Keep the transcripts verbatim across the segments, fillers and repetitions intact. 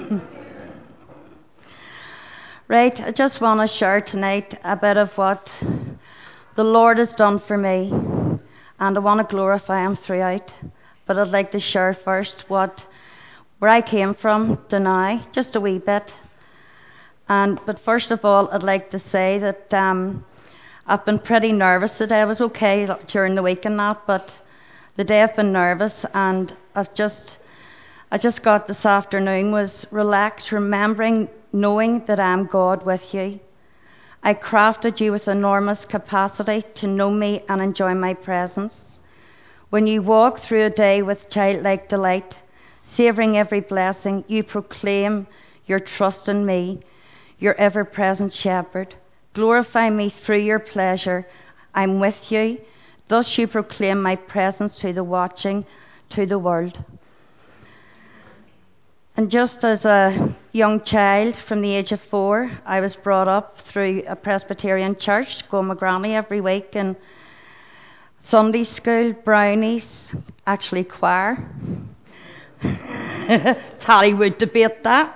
Right, I just want to share tonight a bit of what the Lord has done for me, and I want to glorify Him throughout. But I'd like to share first what where I came from to now, just a wee bit. And but first of all, I'd like to say that um, I've been pretty nervous today. I was okay during the week and that, but the day I've been nervous, and I've just I just got this afternoon was relaxed, remembering, knowing that I'm God with you. I crafted you with enormous capacity to know me and enjoy my presence. When you walk through a day with childlike delight, savouring every blessing, you proclaim your trust in me, your ever-present shepherd. Glorify me through your pleasure. I'm with you. Thus you proclaim my presence to the watching, to the world. And just as a young child, from the age of four, I was brought up through a Presbyterian church, going with Granny every week, and Sunday school, brownies, actually choir. Tally would debate that.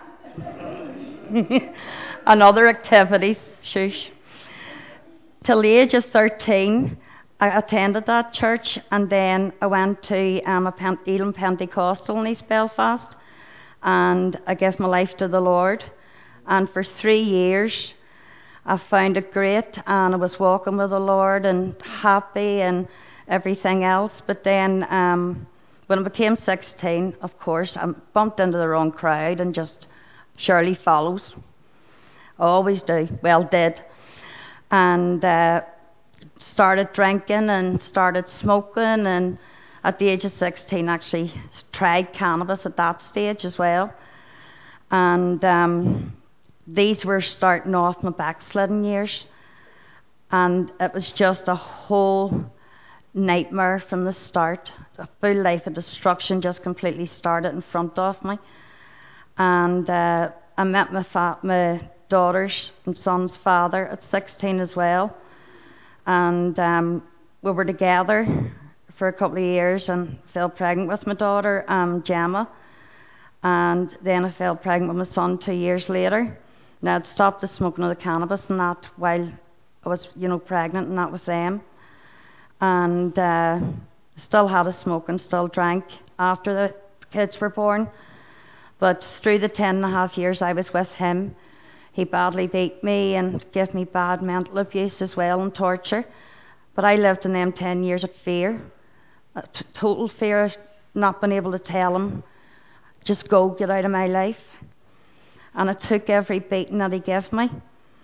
And other activities, shush. Till the age of thirteen, I attended that church, and then I went to um, a Pent- Elim Pentecostal in East Belfast, and I gave my life to the Lord. And for three years, I found it great, and I was walking with the Lord and happy and everything else. But then, um, when I became sixteen, of course, I bumped into the wrong crowd and just surely follows. I always do. Well, did. And uh, started drinking and started smoking, and at the age of sixteen actually tried cannabis at that stage as well. And um, these were starting off my backsliding years, and it was just a whole nightmare from the start. A full life of destruction just completely started in front of me. And uh, I met my, fa- my daughter's and son's father at sixteen as well, and um, we were together for a couple of years and fell pregnant with my daughter, um, Gemma, and then I fell pregnant with my son two years later. Now I'd stopped the smoking of the cannabis and that while I was, you know, pregnant and that with them, and uh, still had a smoke and still drank after the kids were born. But through the ten and a half years I was with him, he badly beat me and gave me bad mental abuse as well and torture. But I lived in them ten years of fear. A t- total fear of not being able to tell him, just go, get out of my life. And I took every beating that he gave me.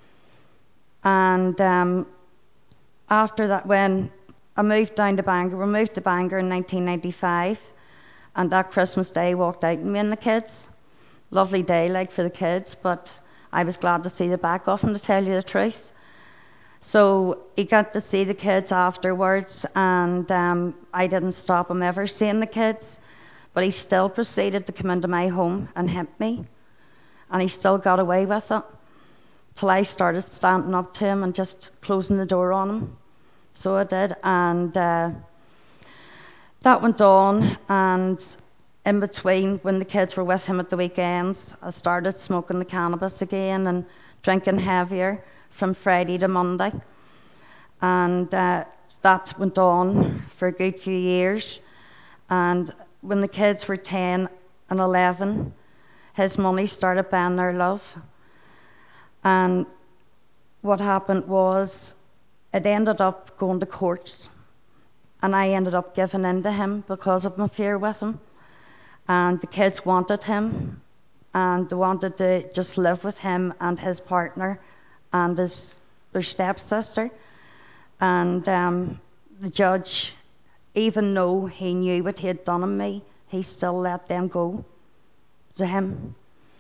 And um, after that, when I moved down to Bangor, we moved to Bangor in nineteen ninety-five, and that Christmas Day walked out and me and the kids. Lovely day, like, for the kids, but I was glad to see the back of him, to tell you the truth. So he got to see the kids afterwards, and um, I didn't stop him ever seeing the kids, but he still proceeded to come into my home and hit me, and he still got away with it, till I started standing up to him and just closing the door on him. So I did, and uh, that went on, and in between, when the kids were with him at the weekends, I started smoking the cannabis again and drinking heavier from Friday to Monday, and uh, that went on for a good few years. And when the kids were ten and eleven, his money started buying their love, and what happened was it ended up going to courts, and I ended up giving in to him because of my fear with him. And the kids wanted him, and they wanted to just live with him and his partner and his their stepsister. And um, the judge, even though he knew what he had done to me, he still let them go to him.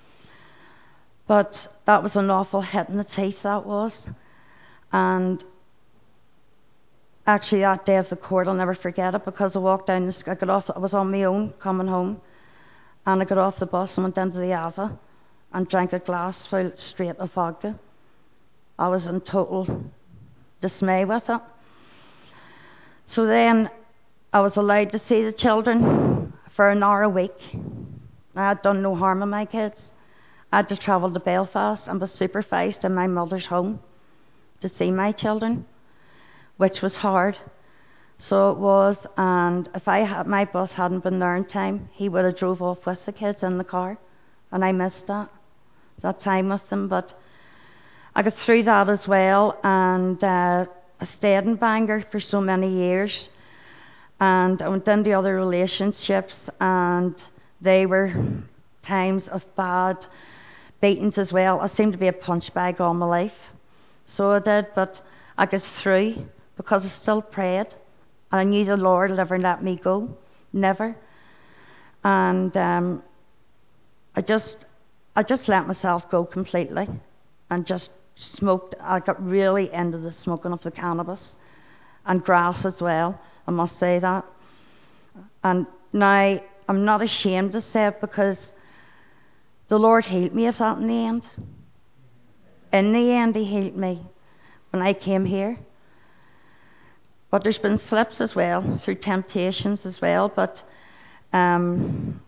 But that was an awful hit in the teeth, that was. And actually that day of the court, I'll never forget it, because I walked down, the, I got off, I was on my own coming home, and I got off the bus and went into the Ava and drank a glass full straight of vodka. I was in total dismay with it. So then I was allowed to see the children for an hour a week. I had done no harm in my kids, I had to travel to Belfast and was supervised in my mother's home to see my children, which was hard. So it was, and if I had, my bus hadn't been there in time, he would have drove off with the kids in the car, and I missed that, that time with them. But I got through that as well, and uh, I stayed in Bangor for so many years, and I went into other relationships, and they were times of bad beatings as well. I seemed to be a punch bag all my life, so I did, but I got through because I still prayed. I knew the Lord would never let me go, never. And um, I just, I just let myself go completely, and just smoked. I got really into the smoking of the cannabis and grass as well. I must say that. And now I'm not ashamed to say it, because the Lord healed me of that in the end. In the end, He healed me when I came here. But there's been slips as well, through temptations as well. But um,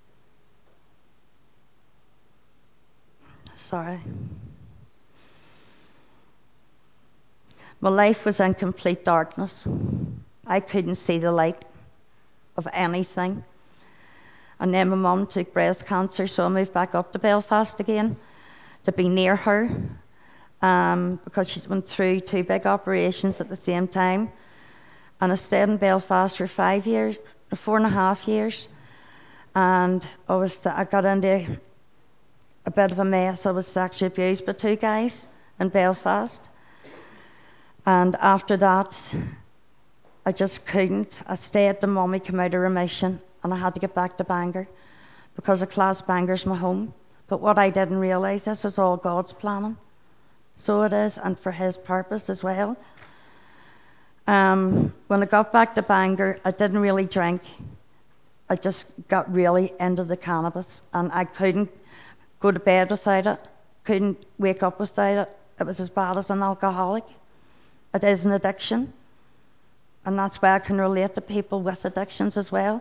sorry. My life was in complete darkness. I couldn't see the light of anything. And then my mum took breast cancer, so I moved back up to Belfast again to be near her, um, because she went through two big operations at the same time. And I stayed in Belfast for five years, four and a half years, and I was I got into a bit of a mess. I was sexually abused by two guys in Belfast, and after that, I just couldn't. I stayed till Mummy came out of remission, and I had to get back to Bangor, because I class Bangor's my home. But what I didn't realise, this is all God's planning, so it is, and for His purpose as well. Um, when I got back to Bangor, I didn't really drink. I just got really into the cannabis, and I couldn't go to bed without it, couldn't wake up without it. It was as bad as an alcoholic. It is an addiction, and that's why I can relate to people with addictions as well.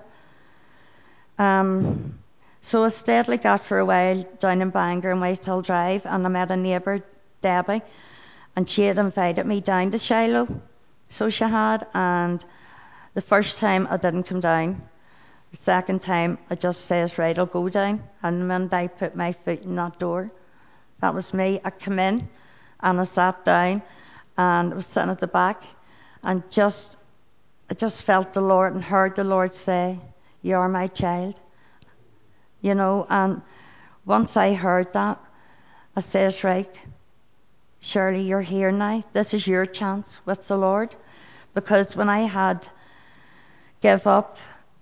Um, so I steadily got for a while down in Bangor in Whitehill Drive, and I met a neighbour, Debbie, and she had invited me down to Shiloh. So she had, and the first time I didn't come down. The second time I just says, right, I'll go down. And the minute I put my foot in that door, that was me. I come in and I sat down, and I was sitting at the back, and just I just felt the Lord and heard the Lord say, you are my child. You know, and once I heard that, I says, right, Shirley, you're here now. This is your chance with the Lord. Because when I had give up,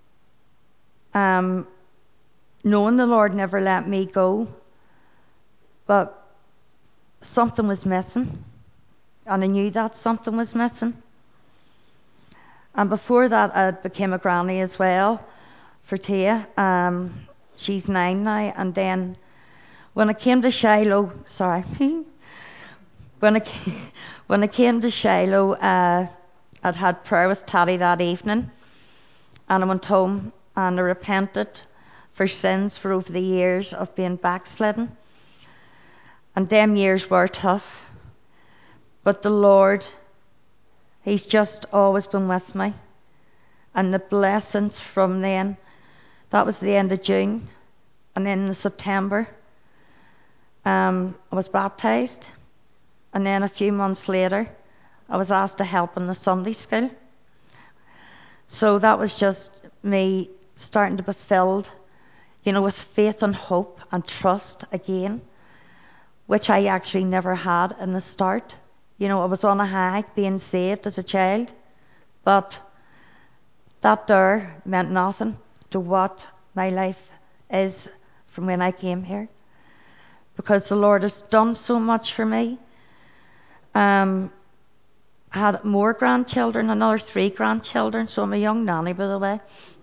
um, knowing the Lord never let me go, but something was missing. And I knew that something was missing. And before that, I became a granny as well for Tia. Um, she's nine now. And then when I came to Shiloh, sorry, when I when I came to Shiloh, uh, I'd had prayer with Taddy that evening, and I went home and I repented for sins for over the years of being backslidden. And them years were tough, but the Lord, He's just always been with me. And the blessings from then, that was the end of June, and then in September, um, I was baptised, and then a few months later, I was asked to help in the Sunday school. So that was just me starting to be filled, you know, with faith and hope and trust again, which I actually never had in the start. You know, I was on a high being saved as a child, but that there meant nothing to what my life is from when I came here, because the Lord has done so much for me. Um, I had more grandchildren, another three grandchildren, so I'm a young nanny, by the way,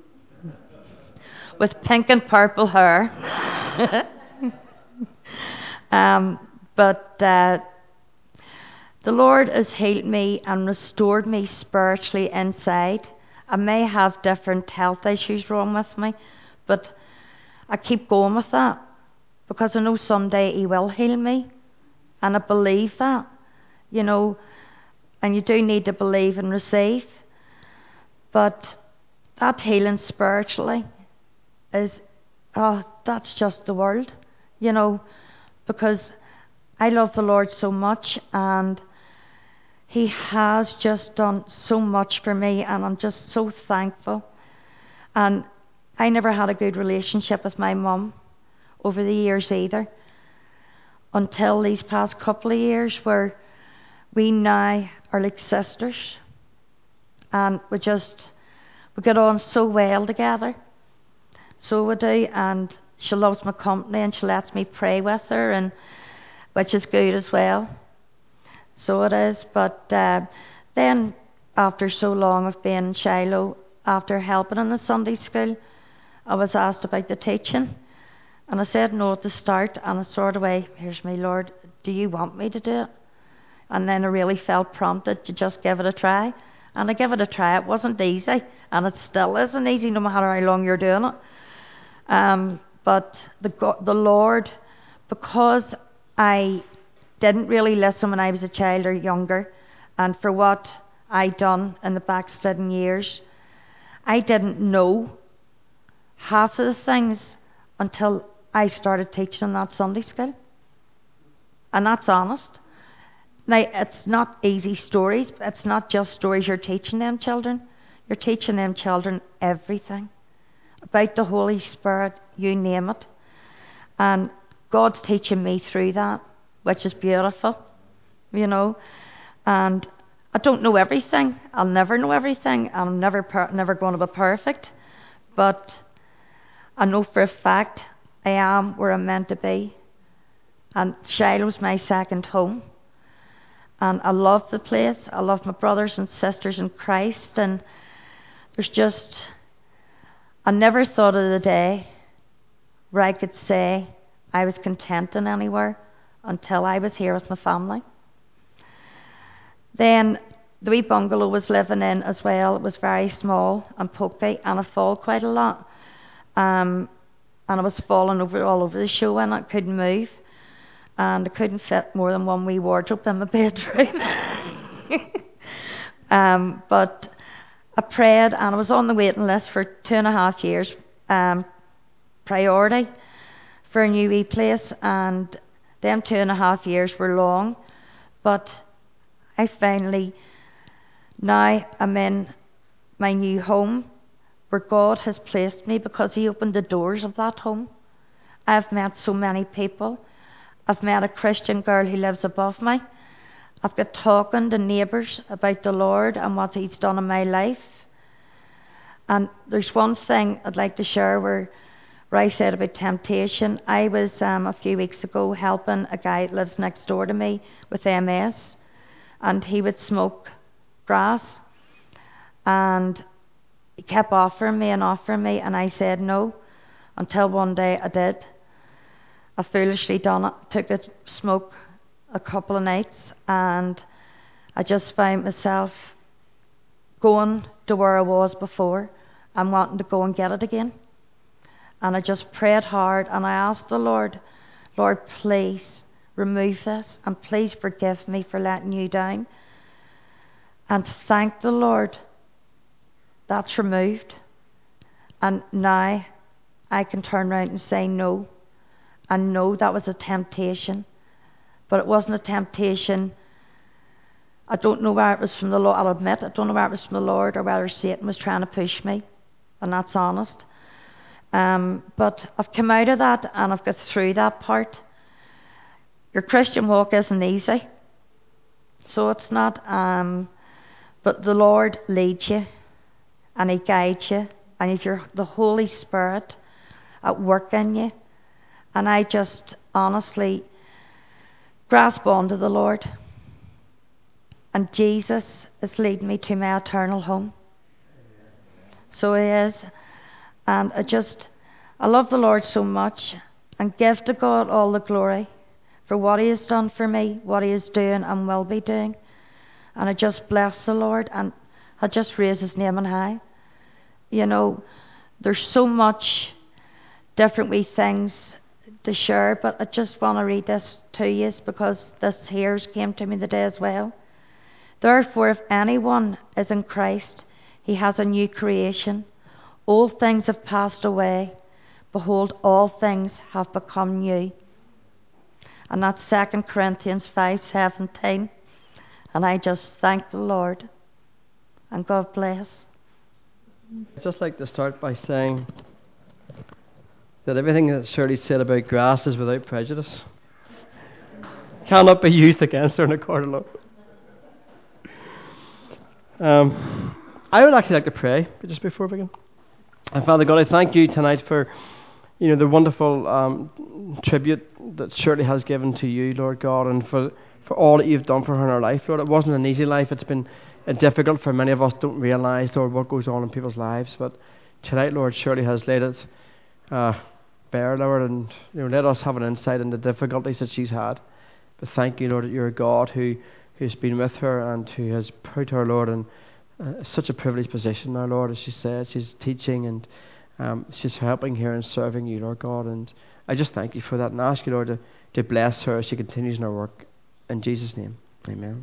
with pink and purple hair. um, but uh, the Lord has healed me and restored me spiritually inside. I may have different health issues wrong with me, but I keep going with that. because I know someday he will heal me. And I believe that, you know, and you do need to believe and receive. But that healing spiritually is, oh, that's just the world, you know, because I love the Lord so much, and he has just done so much for me, and I'm just so thankful. And I never had a good relationship with my mum over the years either, until these past couple of years, where we now are like sisters, and we just we get on so well together. So we do, and she loves my company, and she lets me pray with her, and which is good as well. So it is. But uh, then after so long of being in Shiloh, after helping in the Sunday school, I was asked about the teaching, and I said no at the start, and I sort of way, here's me, Lord, do you want me to do it? And then I really felt prompted to just give it a try, and I gave it a try. It wasn't easy, and it still isn't easy no matter how long you're doing it. Um, but the God, the Lord, because I didn't really listen when I was a child or younger, and for what I'd done in the backslidden years, I didn't know half of the things until I started teaching in that Sunday school. And that's honest. Now, it's not easy stories. It's not just stories you're teaching them children. You're teaching them children everything about the Holy Spirit, you name it. And God's teaching me through that, which is beautiful, you know. And I don't know everything. I'll never know everything. I'm never per- never going to be perfect. But I know for a fact I am where I'm meant to be. And Shiloh's my second home. And I love the place. I love my brothers and sisters in Christ. And there's just, I never thought of the day where I could say I was content in anywhere until I was here with my family. Then the wee bungalow I was living in as well, it was very small and pokey, and I fall quite a lot. Um, and I was falling over all over the show, and I couldn't move. And I couldn't fit more than one wee wardrobe in my bedroom. um, but I prayed, and I was on the waiting list for two and a half years, um, priority for a new wee place, and them two and a half years were long. But I finally, now I'm in my new home, where God has placed me because he opened the doors of that home. I've met so many people. I've met a Christian girl who lives above me. I've got talking to neighbours about the Lord and what he's done in my life. And there's one thing I'd like to share where, where I said about temptation. I was um, a few weeks ago helping a guy that lives next door to me with M S, and he would smoke grass, and he kept offering me and offering me, and I said no, until one day I did. I foolishly done it, took a smoke a couple of nights, and I just found myself going to where I was before and wanting to go and get it again. And I just prayed hard, and I asked the Lord, Lord, please remove this, and please forgive me for letting you down. And thank the Lord, that's removed. And now I can turn around and say no. And no, that was a temptation. But it wasn't a temptation. I don't know where it was from the Lord. I'll admit, I don't know where it was from the Lord or whether Satan was trying to push me. And that's honest. Um, but I've come out of that, and I've got through that part. Your Christian walk isn't easy. So it's not. Um, but the Lord leads you, and he guides you. And if you're the Holy Spirit at work in you, and I just honestly grasp onto the Lord. And Jesus is leading me to my eternal home. So he is. And I just, I love the Lord so much, and give to God all the glory for what he has done for me, what he is doing and will be doing. And I just bless the Lord, and I just raise his name on high. You know, there's so much different wee things to share, but I just want to read this to you because this here came to me today as well. Therefore, if anyone is in Christ, he has a new creation. Old things have passed away. Behold, all things have become new. And that's Second Corinthians five seventeen. And I just thank the Lord. And God bless. I'd just like to start by saying that everything that Shirley said about grass is without prejudice. Cannot be used against her in a court of law. Um, I would actually like to pray just before we begin. And Father God, I thank you tonight for, you know, the wonderful um, tribute that Shirley has given to you, Lord God, and for for all that you've done for her in her life, Lord. It wasn't an easy life. It's been uh, difficult for many of us. Don't realise, Lord, what goes on in people's lives. But tonight, Lord, Shirley has laid it uh, bare, Lord, and you know, let us have an insight into the difficulties that she's had. But thank you, Lord, that you're a God who who's been with her and who has put her, Lord, in uh, such a privileged position now, Lord, as she said. She's teaching and um, she's helping here and serving you, Lord God. And I just thank you for that and ask you, Lord, to, to bless her as she continues in her work. In Jesus' name, amen.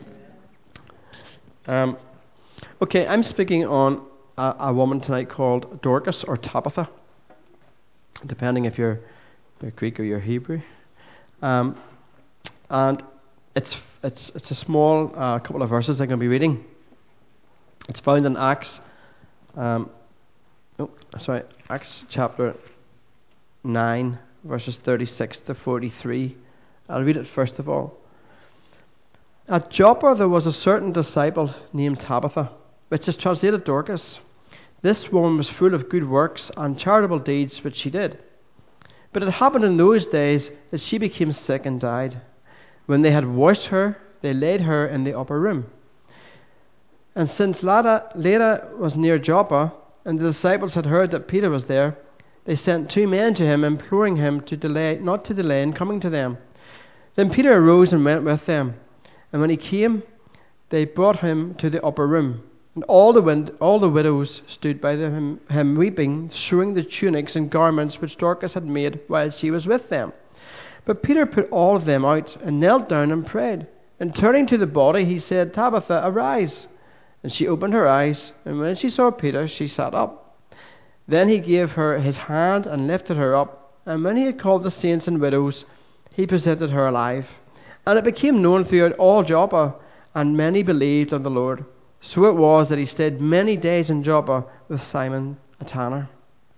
Um, okay, I'm speaking on a, a woman tonight called Dorcas or Tabitha, depending if you're, you're Greek or you're Hebrew. Um, and it's it's it's a small uh, couple of verses I'm going to be reading. It's found in Acts. Um, oh, sorry, Acts chapter nine, verses thirty-six to forty-three. I'll read it first of all. At Joppa there was a certain disciple named Tabitha, which is translated Dorcas. This woman was full of good works and charitable deeds which she did. But it happened in those days that she became sick and died. When they had washed her, they laid her in the upper room. And since Lydda, Lydda was near Joppa, and the disciples had heard that Peter was there, they sent two men to him, imploring him to delay, not to delay in coming to them. Then Peter arose and went with them. And when he came, they brought him to the upper room. And all the wind, all the widows stood by him, him weeping, showing the tunics and garments which Dorcas had made while she was with them. But Peter put all of them out and knelt down and prayed. And turning to the body, he said, Tabitha, arise. And she opened her eyes, and when she saw Peter, she sat up. Then he gave her his hand and lifted her up. And when he had called the saints and widows, he presented her alive. And it became known throughout all Joppa, and many believed on the Lord. So it was that he stayed many days in Joppa with Simon a tanner.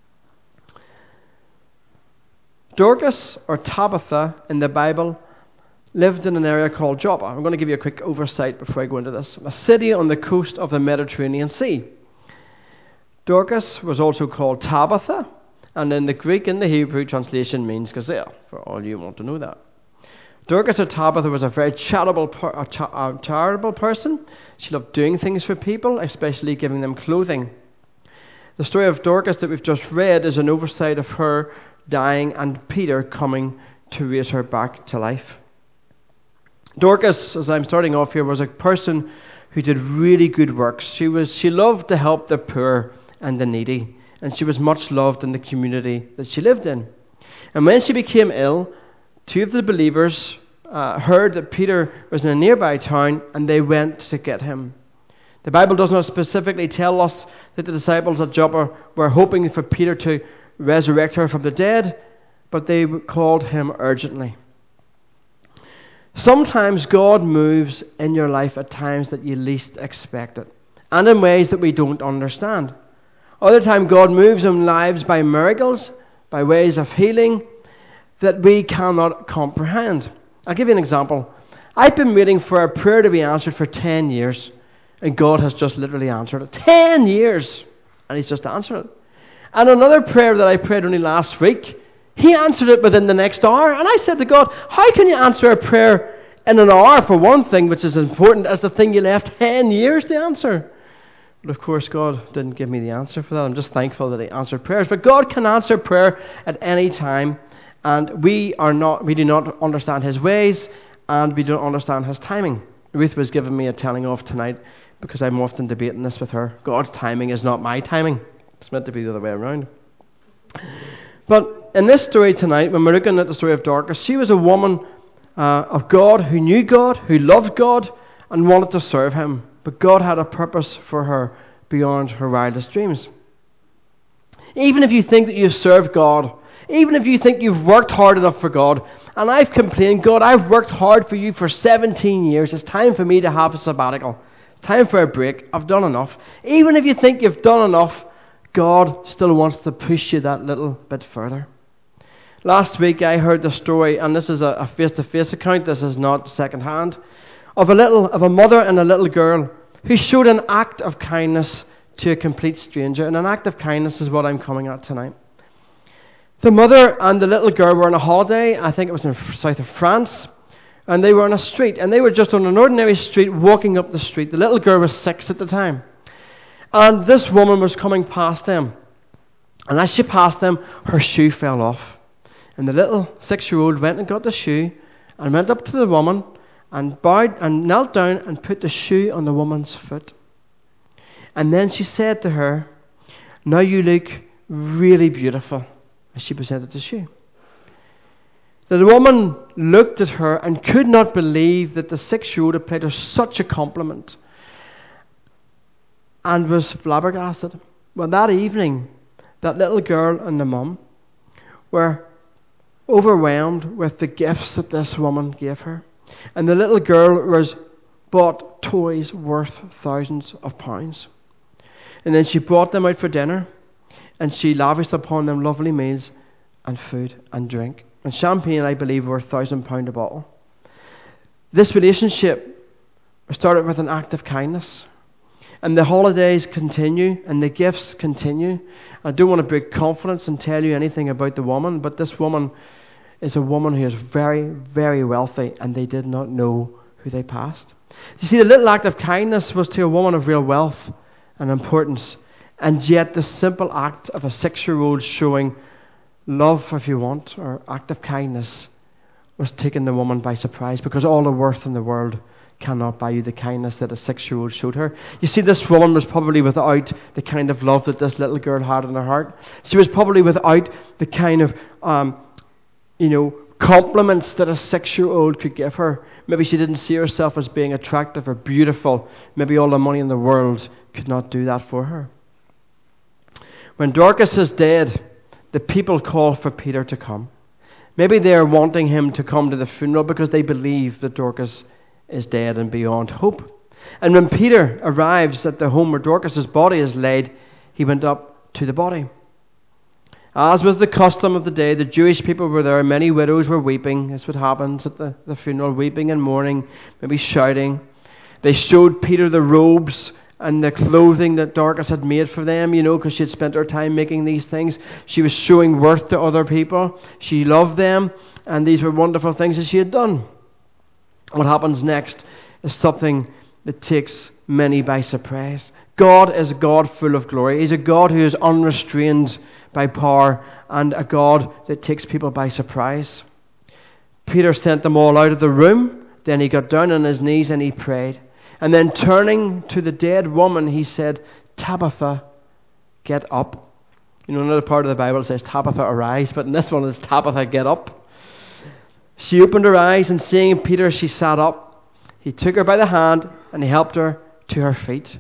Dorcas, or Tabitha in the Bible, lived in an area called Joppa. I'm going to give you a quick oversight before I go into this. A city on the coast of the Mediterranean Sea. Dorcas was also called Tabitha, and in the Greek and the Hebrew translation means gazelle, for all you want to know that. Dorcas or Tabitha was a very charitable, a cha- a charitable person. She loved doing things for people, especially giving them clothing. The story of Dorcas that we've just read is an oversight of her dying and Peter coming to raise her back to life. Dorcas, as I'm starting off here, was a person who did really good works. She was she loved to help the poor and the needy, and she was much loved in the community that she lived in. And when she became ill, two of the believers uh, heard that Peter was in a nearby town, and they went to get him. The Bible does not specifically tell us that the disciples at Joppa were hoping for Peter to resurrect her from the dead, but they called him urgently. Sometimes God moves in your life at times that you least expect it, and in ways that we don't understand. Other times God moves in lives by miracles, by ways of healing that we cannot comprehend. I'll give you an example. I've been waiting for a prayer to be answered for ten years, and God has just literally answered it. Ten years! And He's just answered it. And another prayer that I prayed only last week, He answered it within the next hour. And I said to God, how can you answer a prayer in an hour for one thing, which is as important as the thing you left ten years to answer? But of course, God didn't give me the answer for that. I'm just thankful that He answered prayers. But God can answer prayer at any time. And we are not, we do not understand His ways, and we don't understand His timing. Ruth was giving me a telling off tonight because I'm often debating this with her. God's timing is not my timing. It's meant to be the other way around. But in this story tonight, when we're looking at the story of Dorcas, she was a woman uh, of God, who knew God, who loved God, and wanted to serve Him. But God had a purpose for her beyond her wildest dreams. Even if you think that you've served God, even if you think you've worked hard enough for God, and I've complained, God, I've worked hard for you for seventeen years, it's time for me to have a sabbatical. It's time for a break. I've done enough. Even if you think you've done enough, God still wants to push you that little bit further. Last week I heard the story, and this is a, a face-to-face account, this is not second-hand, of a little of a mother and a little girl who showed an act of kindness to a complete stranger. And an act of kindness is what I'm coming at tonight. The mother and the little girl were on a holiday, I think it was in the south of France, and they were on a street, and they were just on an ordinary street walking up the street. The little girl was six at the time. And this woman was coming past them. And as she passed them, her shoe fell off. And the little six-year-old went and got the shoe and went up to the woman and bowed and knelt down and put the shoe on the woman's foot. And then she said to her, "Now you look really beautiful," as she presented the shoe. The woman looked at her and could not believe that the six-year-old had paid her such a compliment and was flabbergasted. Well, that evening, that little girl and the mum were overwhelmed with the gifts that this woman gave her. And the little girl was bought toys worth thousands of pounds. And then she brought them out for dinner, and she lavished upon them lovely meals and food and drink. And champagne, I believe, worth a thousand pound a bottle. This relationship started with an act of kindness. And the holidays continue, and the gifts continue. I don't want to break confidence and tell you anything about the woman, but this woman is a woman who is very, very wealthy, and they did not know who they passed. You see, the little act of kindness was to a woman of real wealth and importance, and yet the simple act of a six-year-old showing love, if you want, or act of kindness, was taking the woman by surprise, because all the worth in the world cannot buy you the kindness that a six-year-old showed her. You see, this woman was probably without the kind of love that this little girl had in her heart. She was probably without the kind of, um, you know, compliments that a six-year-old could give her. Maybe she didn't see herself as being attractive or beautiful. Maybe all the money in the world could not do that for her. When Dorcas is dead, the people call for Peter to come. Maybe they're wanting him to come to the funeral because they believe that Dorcas is dead and beyond hope. And when Peter arrives at the home where Dorcas's body is laid, he went up to the body. As was the custom of the day, the Jewish people were there. Many widows were weeping. That's what happens at the, the funeral, weeping and mourning, maybe shouting. They showed Peter the robes and the clothing that Dorcas had made for them, you know, because she had spent her time making these things. She was showing worth to other people. She loved them, and these were wonderful things that she had done. What happens next is something that takes many by surprise. God is a God full of glory. He's a God who is unrestrained by power, and a God that takes people by surprise. Peter sent them all out of the room. Then he got down on his knees and he prayed. And then turning to the dead woman, he said, "Tabitha, get up." You know, another part of the Bible says Tabitha, arise, but in this one it's Tabitha, get up. She opened her eyes, and seeing Peter, she sat up. He took her by the hand and he helped her to her feet.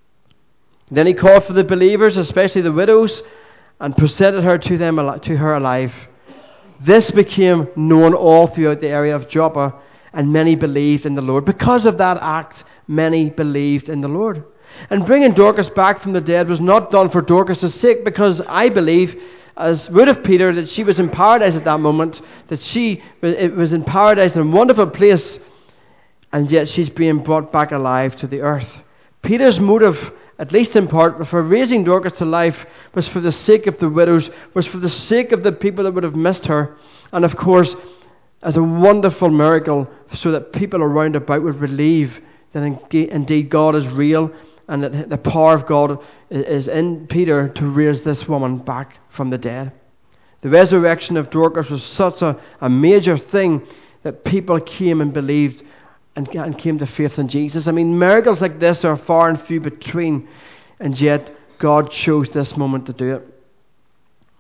Then he called for the believers, especially the widows, and presented her to them to her alive. This became known all throughout the area of Joppa, and many believed in the Lord. Because of that act, many believed in the Lord. And bringing Dorcas back from the dead was not done for Dorcas' sake, because I believe, as would have Peter, that she was in paradise at that moment, that she it was in paradise in a wonderful place, and yet she's being brought back alive to the earth. Peter's motive, at least in part, for raising Dorcas to life, was for the sake of the widows, was for the sake of the people that would have missed her, and of course, as a wonderful miracle, so that people around about would believe that indeed God is real, and that the power of God is in Peter to raise this woman back from the dead. The resurrection of Dorcas was such a, a major thing that people came and believed and, and came to faith in Jesus. I mean, miracles like this are far and few between, and yet God chose this moment to do it.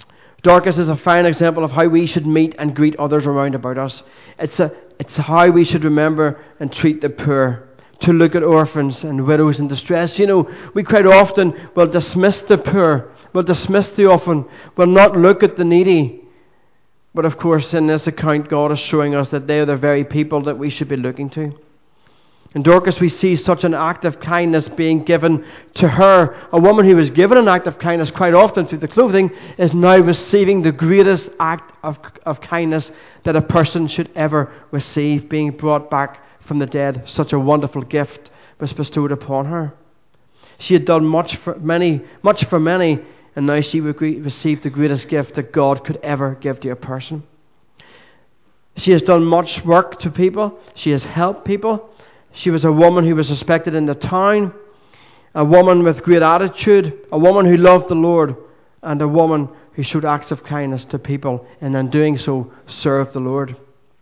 Dorcas is a fine example of how we should meet and greet others around about us. It's a, it's how we should remember and treat the poor, to look at orphans and widows in distress. You know, we quite often will dismiss the poor, will dismiss the orphan, will not look at the needy. But of course, in this account, God is showing us that they are the very people that we should be looking to. In Dorcas, we see such an act of kindness being given to her. A woman who was given an act of kindness quite often through the clothing is now receiving the greatest act of, of kindness that a person should ever receive, being brought back from the dead. Such a wonderful gift was bestowed upon her. She had done much for many, much for many, and now she received the greatest gift that God could ever give to a person. She has done much work to people. She has helped people. She was a woman who was respected in the town, a woman with great attitude, a woman who loved the Lord, and a woman who showed acts of kindness to people, and in doing so served the Lord.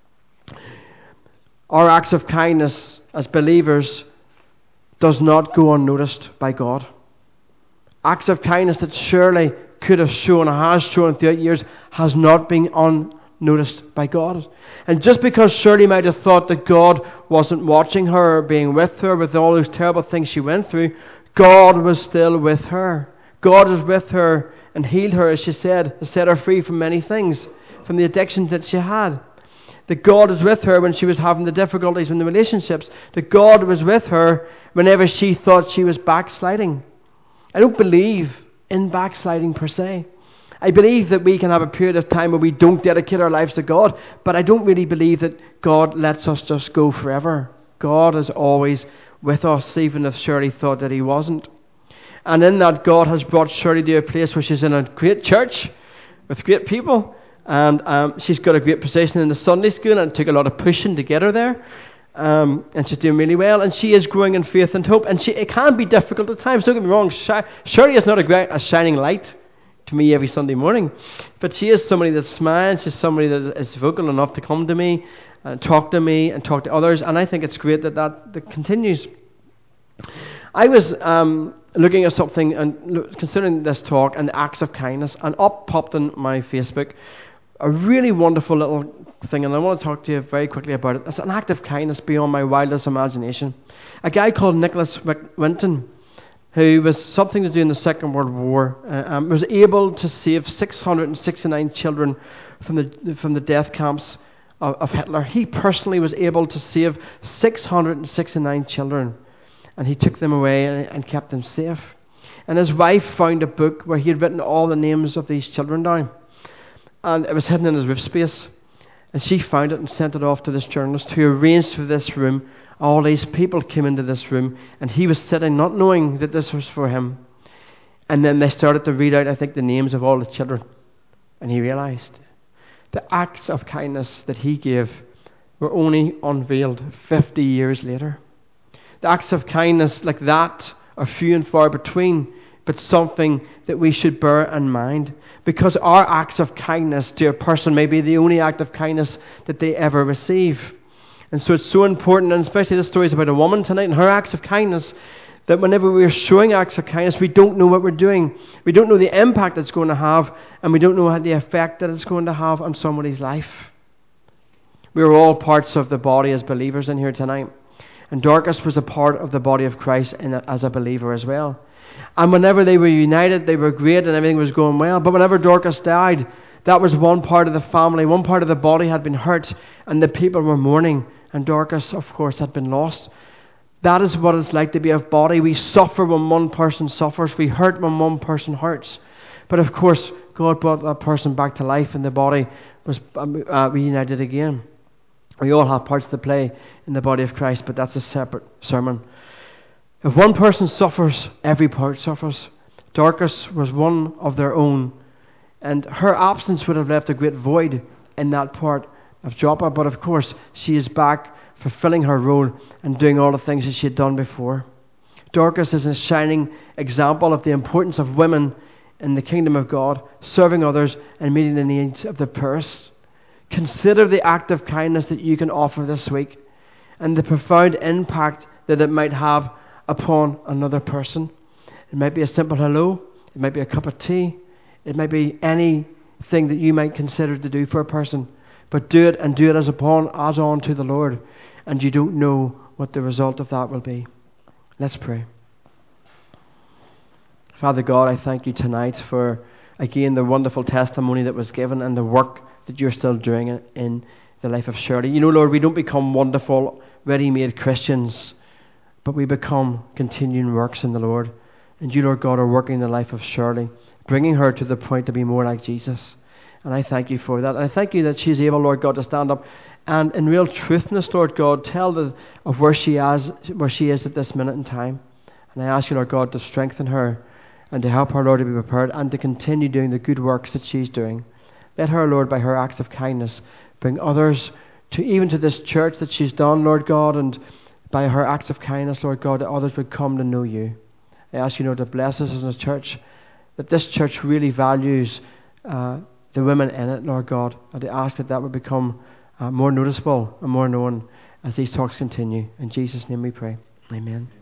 Our acts of kindness as believers does not go unnoticed by God. Acts of kindness that Shirley could have shown and has shown throughout years has not been unnoticed by God. And just because Shirley might have thought that God wasn't watching her or being with her with all those terrible things she went through, God was still with her. God was with her and healed her, as she said, and set her free from many things, from the addictions that she had. That God was with her when she was having the difficulties in the relationships. That God was with her whenever she thought she was backsliding. I don't believe in backsliding per se. I believe that we can have a period of time where we don't dedicate our lives to God, but I don't really believe that God lets us just go forever. God is always with us, even if Shirley thought that He wasn't. And in that, God has brought Shirley to a place where she's in a great church with great people, and um, she's got a great position in the Sunday school, and it took a lot of pushing to get her there. Um, and she's doing really well, and she is growing in faith and hope. And she, it can be difficult at times, don't get me wrong. Shirley is not a, great, a shining light to me every Sunday morning, but she is somebody that smiles. She's somebody that is vocal enough to come to me and talk to me and talk to others, and I think it's great that that, that continues. I was um, looking at something and considering this talk and acts of kindness, and up popped on my Facebook a really wonderful little thing, and I want to talk to you very quickly about it. It's an act of kindness beyond my wildest imagination. A guy called Nicholas Winton, who was something to do in the Second World War, uh, um, was able to save six hundred sixty-nine children from the from the death camps of, of Hitler. He personally was able to save six hundred sixty-nine children, and he took them away and, and kept them safe. And his wife found a book where he had written all the names of these children down, and it was hidden in his roof space. And she found it and sent it off to this journalist, who arranged for this room. All these people came into this room, and he was sitting not knowing that this was for him. And then they started to read out, I think, the names of all the children. And he realized the acts of kindness that he gave were only unveiled fifty years later. The acts of kindness like that are few and far between, but something that we should bear in mind, because our acts of kindness to a person may be the only act of kindness that they ever receive. And so it's so important, and especially this story is about a woman tonight and her acts of kindness, that whenever we're showing acts of kindness, we don't know what we're doing. We don't know the impact it's going to have, and we don't know the effect that it's going to have on somebody's life. We're all parts of the body as believers in here tonight. And Dorcas was a part of the body of Christ in a, as a believer as well. And whenever they were united, they were great and everything was going well. But whenever Dorcas died, that was one part of the family, one part of the body had been hurt, and the people were mourning. And Dorcas, of course, had been lost. That is what it's like to be a body. We suffer when one person suffers. We hurt when one person hurts. But of course, God brought that person back to life, and the body was uh, reunited again. We all have parts to play in the body of Christ, but that's a separate sermon. If one person suffers, every part suffers. Dorcas was one of their own, and her absence would have left a great void in that part of Joppa. But of course, she is back fulfilling her role and doing all the things that she had done before. Dorcas is a shining example of the importance of women in the kingdom of God, serving others and meeting the needs of the poorest. Consider the act of kindness that you can offer this week and the profound impact that it might have upon another person. It might be a simple hello. It might be a cup of tea. It might be any thing that you might consider to do for a person, but do it and do it as upon as on to the Lord, and you don't know what the result of that will be. Let's pray. Father God, I thank you tonight for, again, the wonderful testimony that was given and the work that you're still doing in the life of Shirley. You know, Lord, we don't become wonderful, ready-made Christians, but we become continuing works in the Lord. And you, Lord God, are working in the life of Shirley, bringing her to the point to be more like Jesus. And I thank you for that. And I thank you that she's able, Lord God, to stand up and in real truthness, Lord God, tell the, of where she is, where she is at this minute in time. And I ask you, Lord God, to strengthen her and to help her, Lord, to be prepared and to continue doing the good works that she's doing. Let her, Lord, by her acts of kindness, bring others to even to this church that she's done, Lord God, and by her acts of kindness, Lord God, that others would come to know you. I ask you, Lord, to bless us as a church, that this church really values uh, the women in it, Lord God, and to ask that that would become uh, more noticeable and more known as these talks continue. In Jesus' name we pray. Amen.